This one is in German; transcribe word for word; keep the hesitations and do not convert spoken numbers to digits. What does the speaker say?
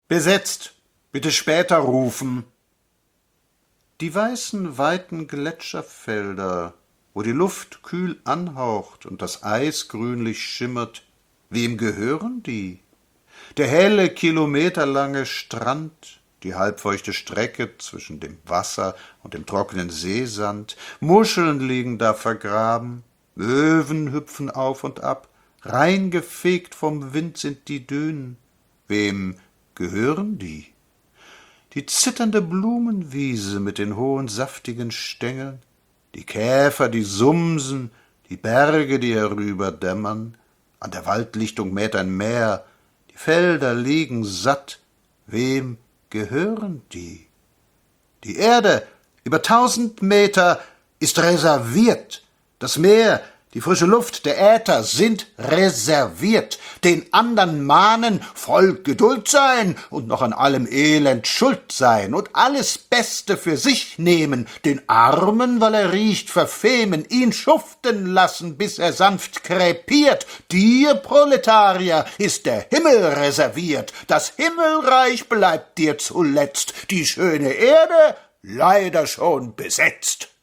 Besetzt. Bitte später rufen. Die weißen, weiten Gletscherfelder, wo die Luft kühl anhaucht und das Eis grünlich schimmert, wem gehören die? Der helle, kilometerlange Strand, die halbfeuchte Strecke zwischen dem Wasser und dem trockenen Seesand, Muscheln liegen da vergraben, Möwen hüpfen auf und ab, reingefegt vom Wind sind die Dünen. Wem gehören die? Die zitternde Blumenwiese mit den hohen, saftigen Stängeln, die Käfer, die sumsen, die Berge, die herüberdämmern, an der Waldlichtung mäht ein Meer, die Felder liegen satt, wem gehören die? Die Erde über tausend Meter ist reserviert, das Meer, die frische Luft, der Äther sind reserviert, den andern mahnen, voll Geduld sein und noch an allem Elend schuld sein und alles Beste für sich nehmen, den Armen, weil er riecht, verfemen, ihn schuften lassen, bis er sanft krepiert. Dir, Proletarier, ist der Himmel reserviert, das Himmelreich bleibt dir zuletzt, die schöne Erde leider schon besetzt.